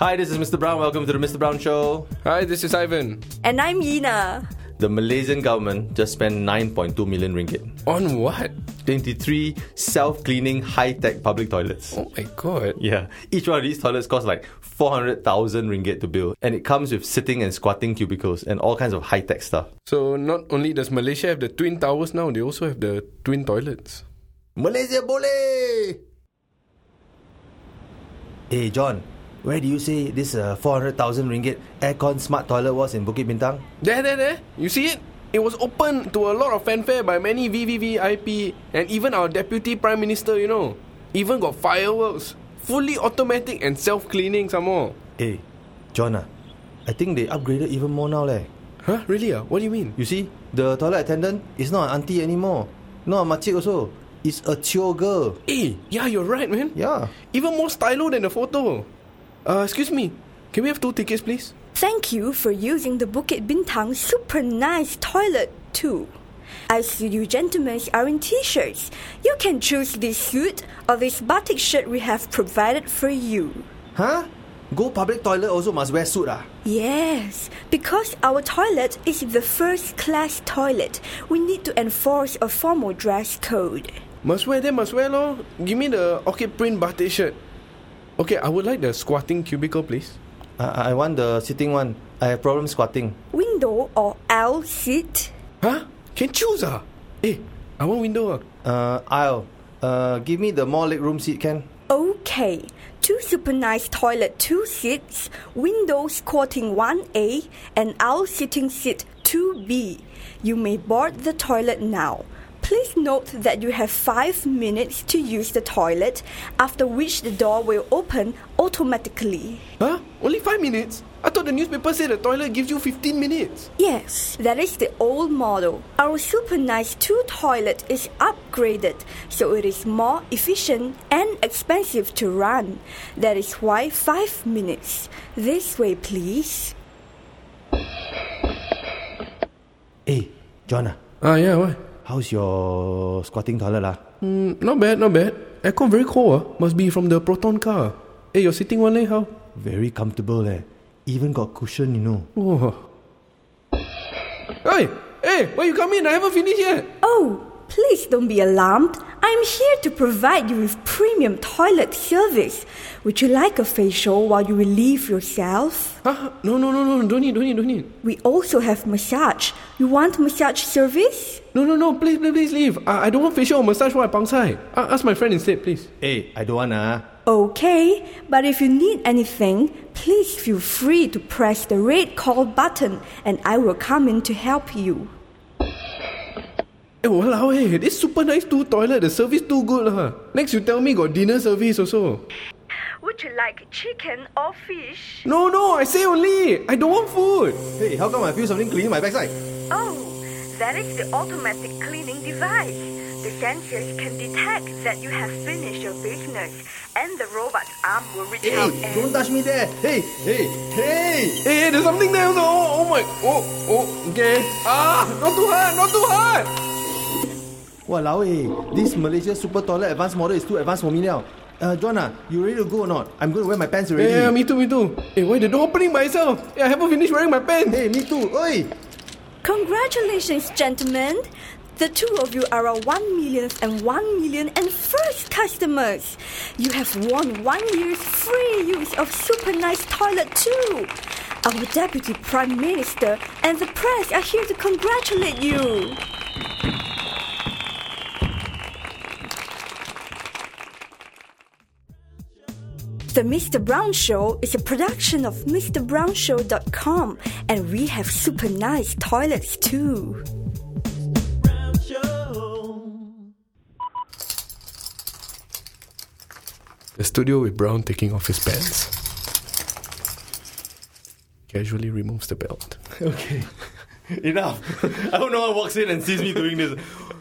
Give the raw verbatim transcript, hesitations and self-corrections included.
Hi, this is Mister Brown. Welcome to the Mister Brown Show. Hi, this is Ivan. And I'm Yina. The Malaysian government just spent nine point two million ringgit. On what? twenty-three self-cleaning high-tech public toilets. Oh my god. Yeah. Each one of these toilets costs like four hundred thousand ringgit to build. And it comes with sitting and squatting cubicles and all kinds of high-tech stuff. So not only does Malaysia have the twin towers now, they also have the twin toilets. Malaysia boleh! Hey, John. Where do you say this uh, four hundred thousand ringgit aircon smart toilet was in Bukit Bintang? There, there, there. You see it? It was open to a lot of fanfare by many V V V I P and even our Deputy Prime Minister, you know. Even got fireworks. Fully automatic and self-cleaning some more. Hey, John, uh, I think they upgraded even more now leh. Huh? Really? Uh? What do you mean? You see, the toilet attendant is not an auntie anymore. Not a makcik also. It's a chio girl. Hey, yeah, you're right, man. Yeah. Even more stylo than the photo. Uh, excuse me. Can we have two tickets, please? Thank you for using the Bukit Bintang super nice toilet too. I see you gentlemen are in t-shirts. You can choose this suit or this batik shirt we have provided for you. Huh? Go public toilet also must wear suit ah? Yes, because our toilet is the first class toilet. We need to enforce a formal dress code. Must wear then must wear lor. Give me the orchid print batik shirt. Okay, I would like the squatting cubicle, please. I, I want the sitting one. I have problem squatting. Window or aisle seat? Huh? Can choose ah? Eh, I want window ah. Uh, aisle. Uh, give me the more legroom seat, can? Okay, two super nice toilet two seats, window squatting one A, and aisle sitting seat two B. You may board the toilet now. Please note that you have five minutes to use the toilet, after which the door will open automatically. Huh? Only five minutes? I thought the newspaper said the toilet gives you fifteen minutes. Yes, that is the old model. Our super nice two toilet is upgraded, so it is more efficient and expensive to run. That is why five minutes. This way, please. Hey, John. Ah, yeah, what? How's your squatting toilet lah? Mm, not bad, not bad. Aircon very cold ah. Must be from the Proton car. Hey, your sitting one leh, how? Very comfortable eh. Even got cushion, you know. Oh. Hey, hey, why you come in? I haven't finished yet. Oh, please don't be alarmed. I'm here to provide you with premium toilet service. Would you like a facial while you relieve yourself? Huh? No, no, no, no, don't need, don't need, don't need. We also have massage. You want massage service? No, no, no, please, please, please leave. I, I don't want facial or massage while I pangsai. Uh, ask my friend instead, please. Hey, I don't want ah. Okay, but if you need anything, please feel free to press the red call button and I will come in to help you. Eh, walao eh, this super nice two toilet, the service too good lah. Next you tell me got dinner service also. Would you like chicken or fish? No, no, I say only. I don't want food. Hey, how come I feel something cleaning my backside? Oh, that is the automatic cleaning device. The sensors can detect that you have finished your business and the robot's arm will reach Hey, out and... don't touch me there. Hey, hey, hey. Hey, there's something there also. Oh, oh my, oh, oh, okay. Ah, not too hard, not too hard. Walao eh, this Malaysia Super Toilet Advanced model is too advanced for me now. Uh, Joanna, you ready to go or not? I'm going to wear my pants already. Yeah, yeah, me too, me too. Hey, why the door opening by itself? Hey, I haven't finished wearing my pants. Hey, me too. Oi! Congratulations, gentlemen. The two of you are our one millionth and one million and first customers. You have won one year's free use of super nice toilet too. Our Deputy Prime Minister and the press are here to congratulate you. The Mister Brown Show is a production of Mr Brown Show dot com, and we have super nice toilets too. The studio with Brown taking off his pants. Casually removes the belt. Okay. Enough. I hope no one walks in and sees me doing this.